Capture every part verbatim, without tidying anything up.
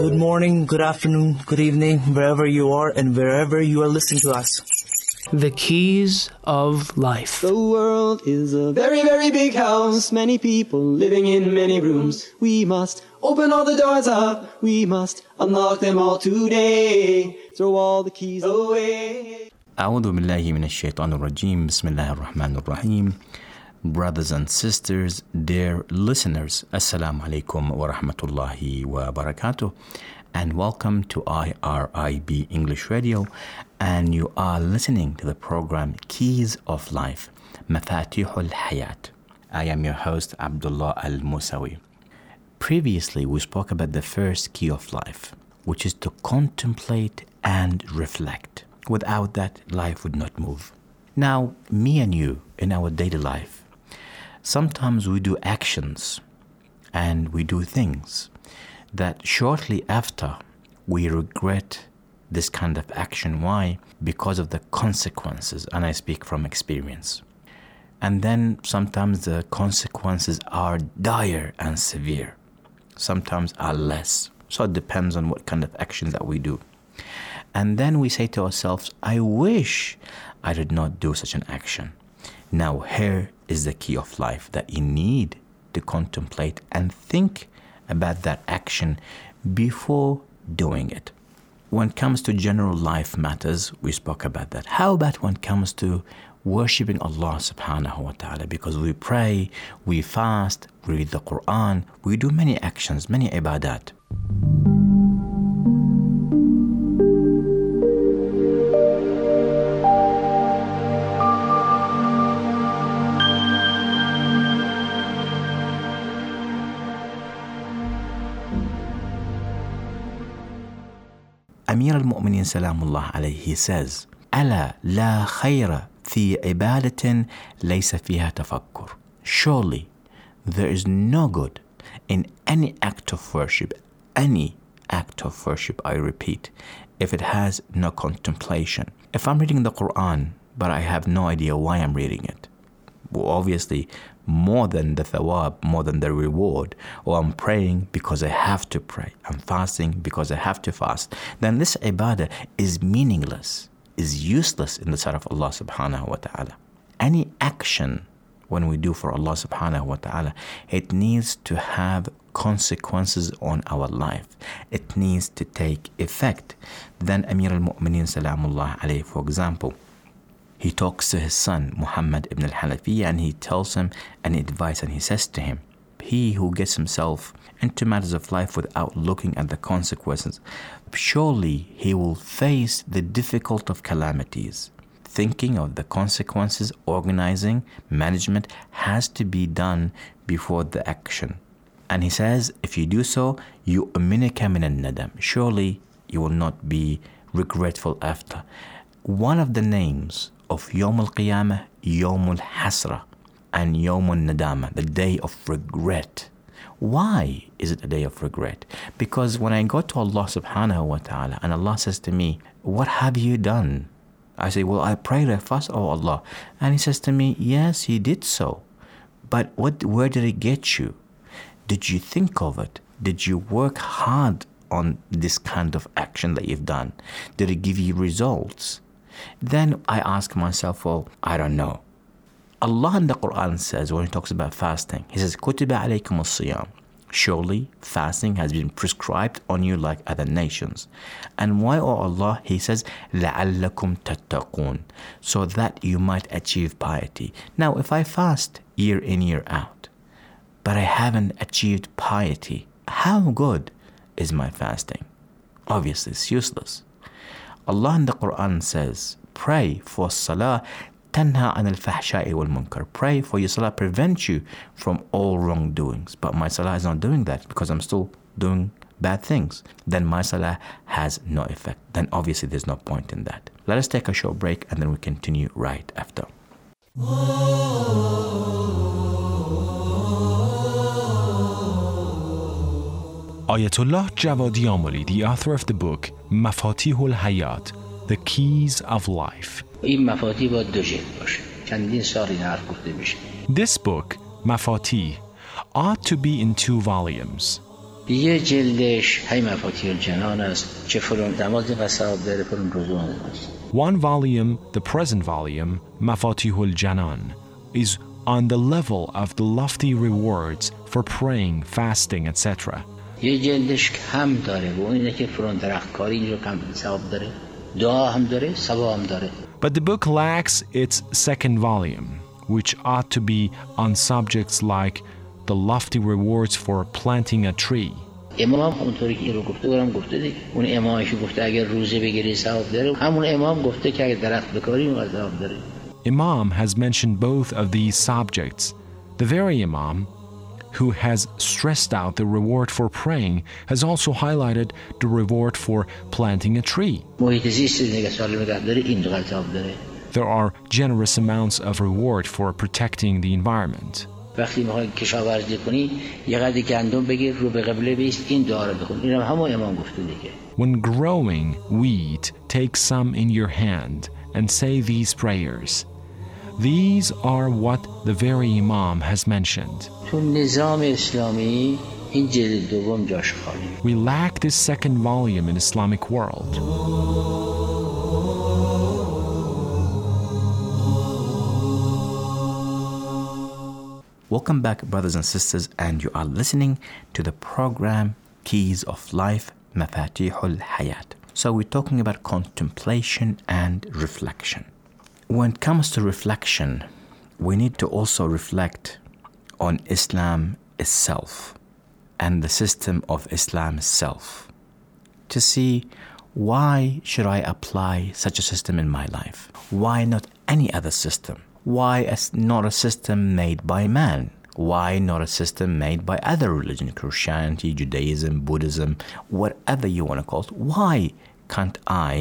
Good morning, good afternoon, good evening, wherever you are and wherever you are listening to us. The keys of life. The world is a very, very big house. Many people living in many rooms. We must open all the doors up. We must unlock them all today. Throw all the keys away. أعوذ بالله من الشيطان الرجيم. بسم الله الرحمن الرحيم. Brothers and sisters, dear listeners, Assalamu alaikum wa rahmatullahi wa barakatuh, and welcome to I R I B English Radio, and you are listening to the program Keys of Life, Mafatihul Hayat. I am your host, Abdullah Al-Musawi. Previously, we spoke about the first key of life, which is to contemplate and reflect. Without that, life would not move. Now, me and you, in our daily life, sometimes we do actions and we do things that shortly after we regret this kind of action. Why? Because of the consequences, and I speak from experience. And then sometimes the consequences are dire and severe. Sometimes are less. So it depends on what kind of actions that we do. And then we say to ourselves, I wish I did not do such an action. Now here is the key of life, that you need to contemplate and think about that action before doing it. When it comes to general life matters, we spoke about that. How about when it comes to worshipping Allah subhanahu wa ta'ala? Because we pray, we fast, we read the Quran, we do many actions, many ibadat. Amir al-Mu'minin Salamullah alayhi, he says, ألا لا خير في عبادة ليس فيها تفكر. Surely there is no good in any act of worship, any act of worship, I repeat, if it has no contemplation. If I'm reading the Quran, but I have no idea why I'm reading it, well, obviously more than the thawab, more than the reward, or I'm praying because I have to pray, I'm fasting because I have to fast, then this ibadah is meaningless, is useless in the sight of Allah subhanahu wa ta'ala. Any action when we do for Allah subhanahu wa ta'ala, it needs to have consequences on our life. It needs to take effect. Then Amir al-Mu'minin Salamullah alayhi, for example, he talks to his son, Muhammad ibn al-Hanafiyyah, and he tells him an advice, and he says to him, he who gets himself into matters of life without looking at the consequences, surely he will face the difficult of calamities. Thinking of the consequences, organizing, management has to be done before the action. And he says, if you do so, you uminika min al-nadam. Surely you will not be regretful after. One of the names of Yawm al-Qiyamah, Yawm al-Hasra, and Yawm al-Nadama, the day of regret. Why is it a day of regret? Because when I go to Allah subhanahu wa ta'ala and Allah says to me, what have you done? I say, well, I prayed, I fasted, oh Allah. And He says to me, yes, you did so. But what? Where did it get you? Did you think of it? Did you work hard on this kind of action that you've done? Did it give you results? Then I ask myself, well, I don't know. Allah in the Quran says, when He talks about fasting, He says, كُتِبَ عَلَيْكُمُ الصِّيَامُ. Surely fasting has been prescribed on you like other nations. And why, O Allah? He says, لَعَلَّكُمْ تَتَّقُونَ, so that you might achieve piety. Now, if I fast year in, year out, but I haven't achieved piety, how good is my fasting? Obviously, it's useless. Allah in the Quran says, pray for salah, tanha anil fahsha'i wal munkar. Pray for your salah, prevent you from all wrongdoings. But my salah is not doing that because I'm still doing bad things. Then my salah has no effect. Then obviously there's no point in that. Let us take a short break and then we continue right after. Ayatollah Javadi Amoli, the author of the book Mafatihul Hayat, The Keys of Life. این مفاتیح باید دو جلد باشه. چندین سال این حرف گفته میشه. This book, Mafatih, ought to be in two volumes. یه جلدش هی مفاتیح الجنان است که فرون نماز قصاب داره فرون روزه است. One volume, the present volume, Mafatih al-Janan, is on the level of the lofty rewards for praying, fasting, et cetera. یه جلدش کم داره و اون اینه که فرون درختکاری اینجا کم ثواب داره. دعا هم داره، ثواب هم داره. But the book lacks its second volume, which ought to be on subjects like the lofty rewards for planting a tree. امام اونطوری که این رو گفته برام گفته دیگه. اون امامی که گفته اگر روزه بگیری ثواب داره، همون امام گفته که اگر درخت بکاری اون ثواب داره. Imam has mentioned both of these subjects. The very Imam who has stressed out the reward for praying has also highlighted the reward for planting a tree. محیط زیست نگه سالم نگه داره این دو ثواب داره. There are generous amounts of reward for protecting the environment. وقتی میخوای کشاورزی کنی یه قدر گندم بگیر رو به قبله بیست این دعا رو بخون. اینم همون امام گفته دیگه. When growing wheat, take some in your hand and say these prayers. These are what the very Imam has mentioned. تو نظام اسلامی این جلد دوم جاش خالی. We lack this second volume in Islamic world. Welcome back, brothers and sisters, and you are listening to the program Keys of Life, Mafatihul Hayat. So we're talking about contemplation and reflection. When it comes to reflection, we need to also reflect on Islam itself and the system of Islam itself to see why should I apply such a system in my life? Why not any other system? Why not a system made by man? Why not a system made by other religions, Christianity, Judaism, Buddhism, whatever you want to call it? Why can't I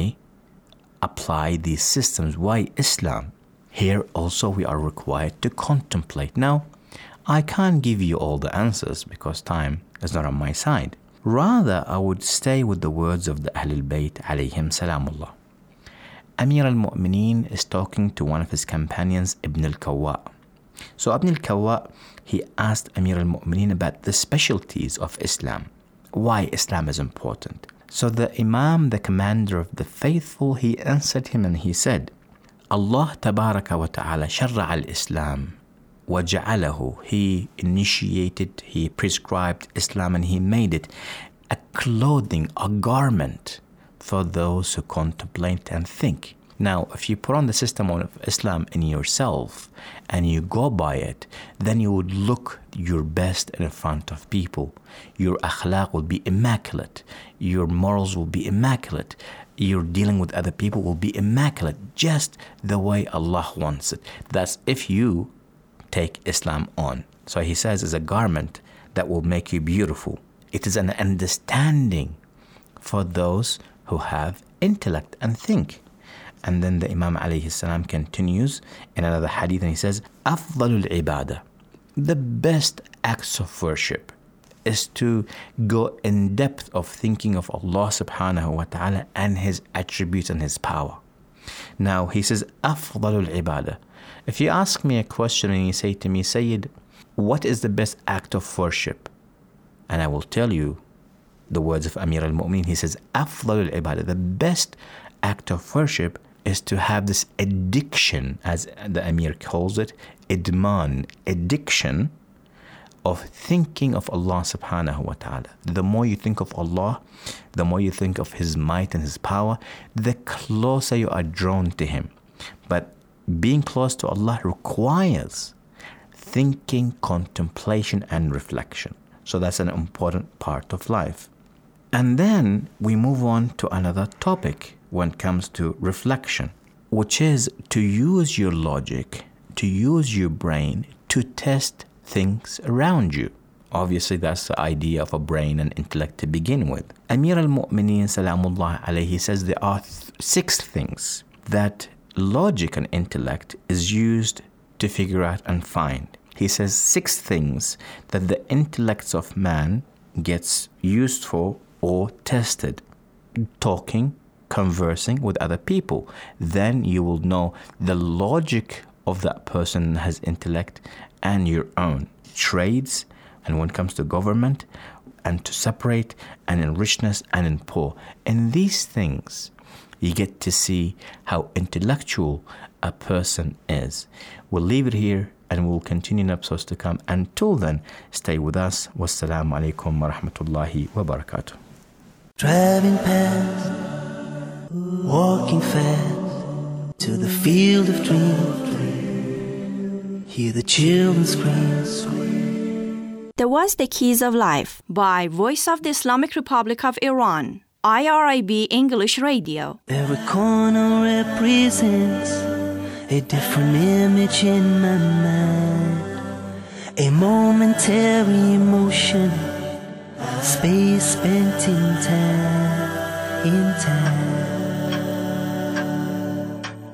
apply these systems? Why Islam? Here also we are required to contemplate. Now, I can't give you all the answers because time is not on my side. Rather, I would stay with the words of the Ahlul Bayt alayhim salamullah. Amir al-Mu'mineen is talking to one of his companions, Ibn al-Kawwa. So Ibn al-Kawwa, he asked Amir al-Mu'mineen about the specialties of Islam, why Islam is important. So the Imam, the commander of the faithful, he answered him and he said, Allah tabaraka wa ta'ala sharra al-Islam wa ja'alahu. He initiated, he prescribed Islam and he made it a clothing, a garment for those who contemplate and think. Now, if you put on the system of Islam in yourself and you go by it, then you would look your best in front of people. Your akhlaq will be immaculate. Your morals will be immaculate. Your dealing with other people will be immaculate, just the way Allah wants it. That's if you take Islam on. So he says it's a garment that will make you beautiful. It is an understanding for those who have intellect and think. And then the Imam alayhi salam continues in another hadith and he says, Afdalul ibadah, the best acts of worship is to go in depth of thinking of Allah subhanahu wa ta'ala and his attributes and his power. Now he says, Afdalul ibadah. If you ask me a question and you say to me, Sayyid, what is the best act of worship? And I will tell you the words of Amir al-Mu'mineen. He says, Afdalul ibadah, the best act of worship is to have this addiction, as the Amir calls it, idman, addiction of thinking of Allah subhanahu wa ta'ala. The more you think of Allah, the more you think of His might and His power, the closer you are drawn to Him. But being close to Allah requires thinking, contemplation, and reflection. So that's an important part of life. And then we move on to another topic when it comes to reflection, which is to use your logic, to use your brain to test things around you. Obviously, that's the idea of a brain and intellect to begin with. Amir al-Mu'mineen salamullah alayhi says there are th- six things that logic and intellect is used to figure out and find. He says six things that the intellects of man gets used for or tested. Talking, conversing with other people. Then you will know the logic of that person has intellect and your own. Trades, and when it comes to government, and to separate, and in richness and in poor. In these things, you get to see how intellectual a person is. We'll leave it here and we'll continue in episodes to come. Until then, stay with us. Wassalamu alaikum wa rahmatullahi wa barakatuh. Driving past, walking fast to the field of dreams. Hear the children scream. That was The Keys of Life by Voice of the Islamic Republic of Iran, I R I B English Radio. Every corner represents a different image in my mind, a momentary emotion, space spent in time, in time.